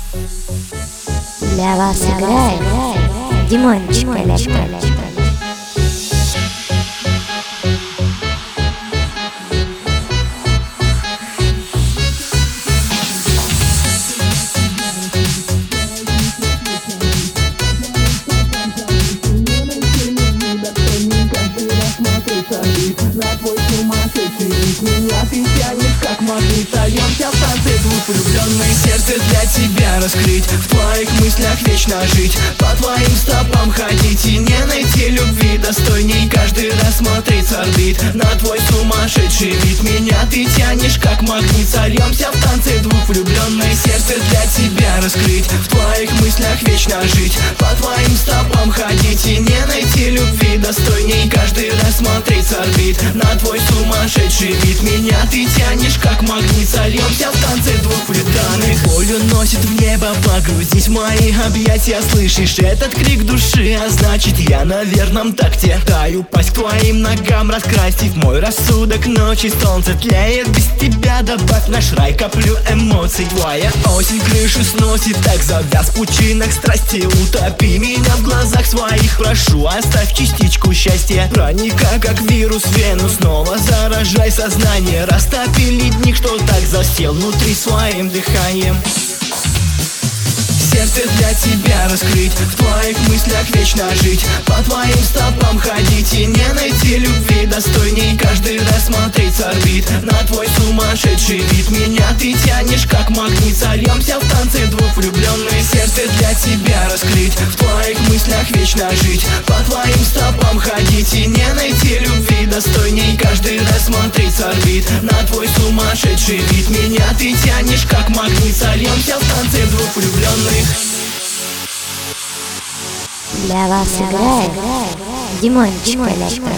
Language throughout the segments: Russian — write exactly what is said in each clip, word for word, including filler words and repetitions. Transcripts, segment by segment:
Для вас играет Димончик Электро. На твой сумасшедший ритм меня ты тянешь как магнит. Сольемся в танце двух влюбленных. Сердце для тебя раскрыть, в твоих мыслях вечно жить, по твоим стопам ходить и не найти любви достойней. Каждый раз смотреть с орбит на твой сумасшедший вид. Меня ты тянешь как магнит. Сольемся в танце двух влюбленных. Сердце для тебя раскрыть, в твоих мыслях вечно жить, по твоим стопам ходить и не найти любви достойней. Каждый раз смотреть с орбит на твой сумасшедший вид. Меня ты тянешь как магнит. Сольемся в танце двух влюбленных. Боль уносит в небо, погрузись в мои объятия. Слышишь этот крик души, а значит я на верном такте. Таю пасть к твоим ногам, раскрасив мой рассудок. Ночи солнце тлеет без тебя, добавь наш рай каплю эмоций. Твоя осень крышу сносит, так завяз в пучинах страсти. Утопи меня в глазах своих, прошу, оставь частичку счастья. Проника как вирус в вену, снова заражай сознание. Растопи ледник, что так засел внутри своим дыханием. Сердце для тебя раскрыть, в твоих мыслях вечно жить, по твоим стопам ходить и не найти любви достойней. Каждый раз смотреть с орбит на твой сумасшедший вид. Меня ты тянешь как магнит. Сольемся в танце двух влюбленных. Сердце для тебя раскрыть, в твоих мыслях вечно жить, по твоим стопам ходить и не найти любви достойней. Каждый раз смотреть с орбит на твой сумасшедший вид. Меня ты тянешь как магнит. Сольемся в танце двух влюбленных. Для вас играет Димончик Электро.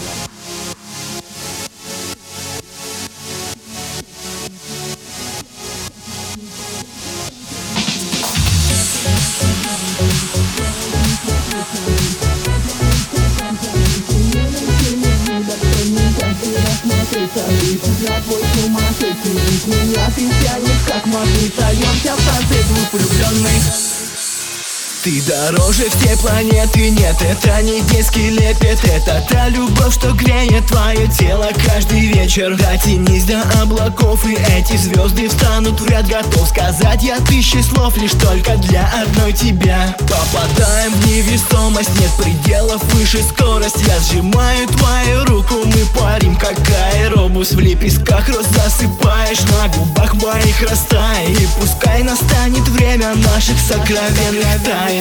На твой сумасшедший ритм меня ты тянешь как магнит. Сольемся в танце двух влюбленных. Ты дороже всей планеты, нет, это не детский лепет. Это та любовь, что греет твое тело каждый вечер. Дотянись до облаков, и эти звезды встанут в ряд. Готов сказать я тысячи слов лишь только для одной тебя. Попадаем в невесомость, нет пределов выше скорость. Я сжимаю твою руку, мы парим как аэробус. В лепестках роз засыпаешь, на губах моих растает. И пускай настанет время наших сокровенных тайн.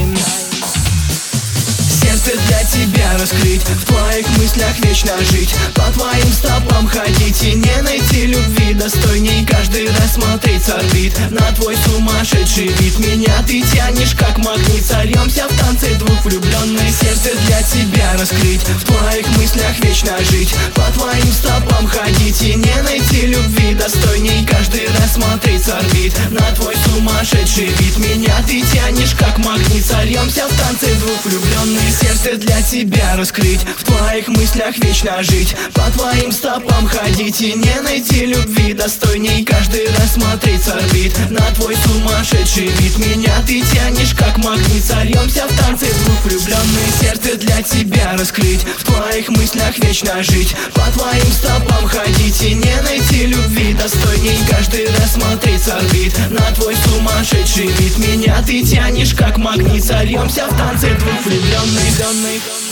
Сердце для тебя раскрыть, в твоих мыслях вечно жить, по твоим стопам ходить и не найти любви достойней. Каждый раз смотреть с орбит на твой сумасшедший вид. Меня ты тянешь как магнит. Сольемся в танце двух влюбленных. Сердце для тебя раскрыть, в твоих мыслях вечно жить, по твоим стопам ходить и не найти любви достойней. Каждый раз смотреть с орбит на твой сумасшедший вид. Меня ты тянешь как магнит. Сольемся в танце двух влюбленных. Сердце для тебя раскрыть, в твоих мыслях вечно жить, по твоим стопам ходить и не найти любви достойней. Каждый раз смотреть с орбит на твой сумасшедший вид. Меня ты тянешь как магнит. Сольемся в танце двух влюбленных. Сердце для тебя раскрыть, в твоих мыслях вечно жить, по твоим стопам ходить и не найти любви достойней. Каждый раз смотреть с орбит на твой сумасшедший вид. Меня ты тянешь как магнит. Сольемся в танце двух влюбленных.